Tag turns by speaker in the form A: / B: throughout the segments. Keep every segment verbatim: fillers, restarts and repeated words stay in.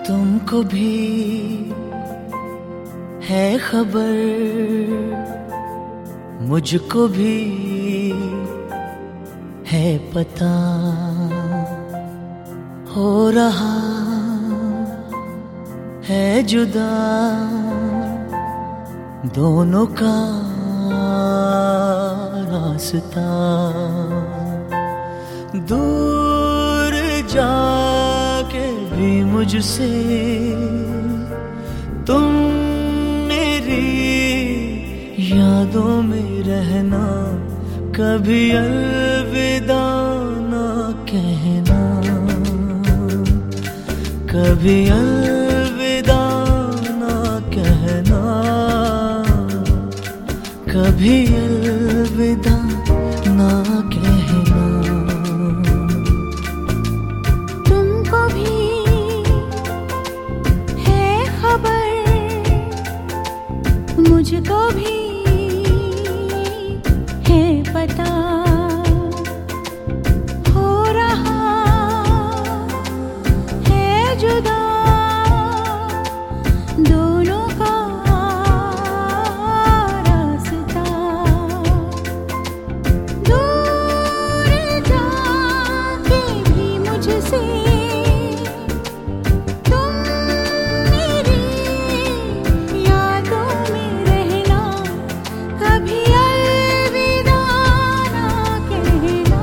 A: तुमको भी है खबर, मुझको भी है पता, हो रहा है जुदा दोनों का रास्ता। दूर जाके भी मुझसे तुम मेरी यादों में रहना, कभी अलविदा ना कहना, कभी अलविदा ना कहना, कभी अलविदा ना कहना।
B: तुमको भी है खबर, मुझको भी है पता, हो रहा है जुदा दोनों का रास्ता। दूर जाके भी मुझसे तुम मेरी यादों में रहना, कभी अलविदा ना कहना,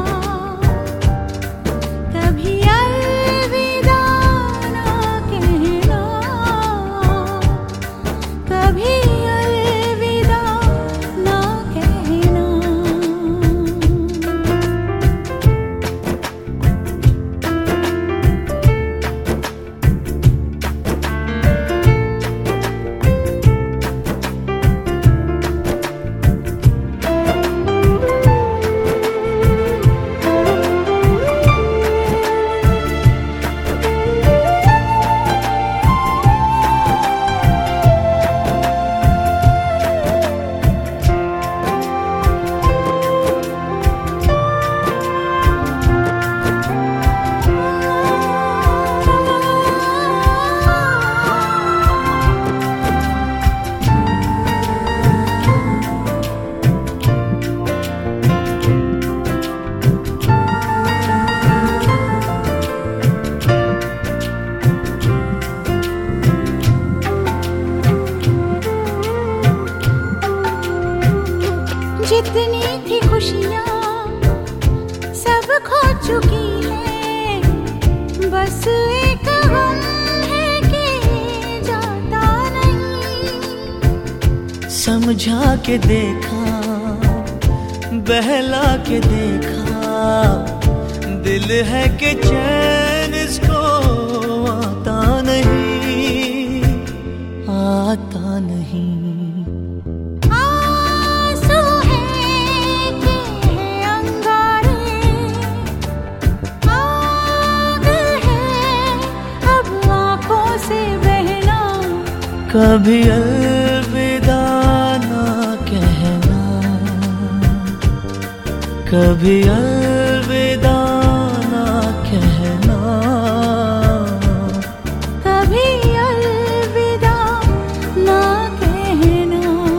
B: कभी अलविदा ना कहना, कभी अलविदा ना कहना। जितनी थी खुशियाँ सब खो चुकी है, बस एक गम है कि जाता नहीं।
A: समझा के देखा, बहला के देखा, दिल है कि चैन इसको आता नहीं, आता नहीं।
B: आंसू है कि है अंगारे, आग है अब आँखों से बहना,
A: कभी अलविदा ना कहना, कभी अलविदा ना कहना,
B: कभी अलविदा ना कहना।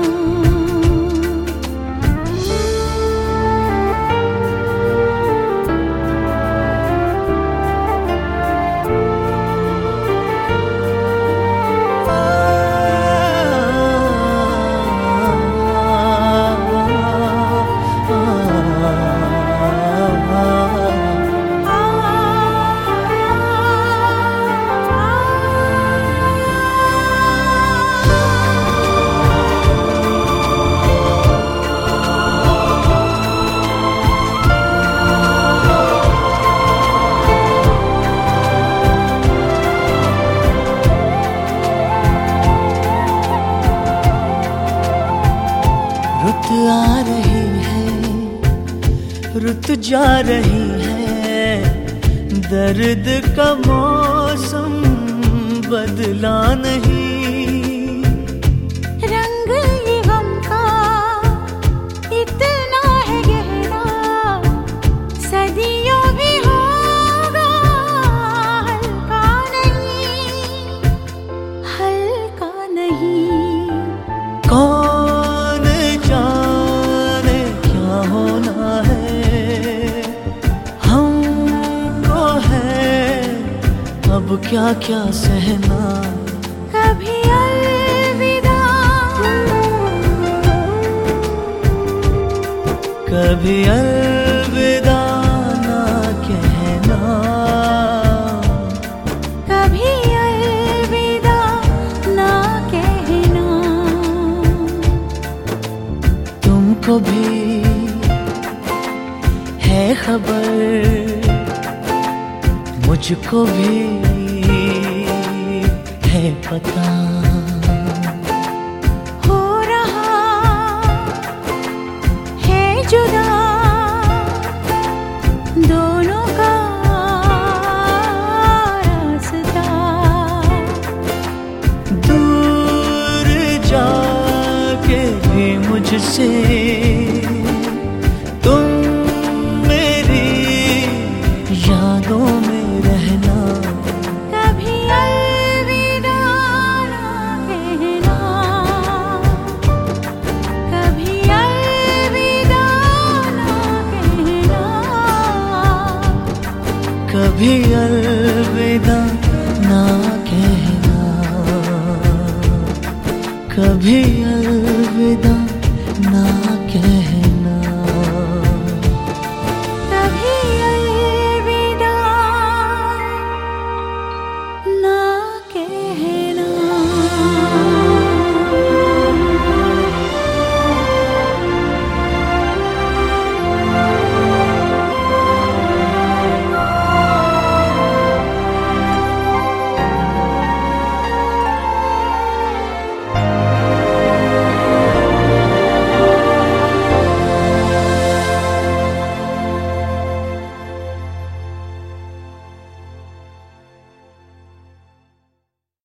A: रुत आ रही है, रुत जा रही है, दर्द का मौसम बदला नहीं।
B: रंग ये गम का इतना है गहरा, सदियों भी होगा हल्का नहीं।
A: अब क्या क्या सहना।
B: कभी अलविदा,
A: कभी अलविदा ना कहना,
B: कभी अलविदा ना कहना।
A: तुमको भी है खबर, मुझको भी है पता।
B: हो रहा है जुदा दोनों का रास्ता।
A: दूर जाके भी मुझसे तुम मेरी यादों में रहना।
B: कभी अलविदा ना कहना, कभी अलविदा ना कहना,
A: कभी अलविदा ना कहना, कभी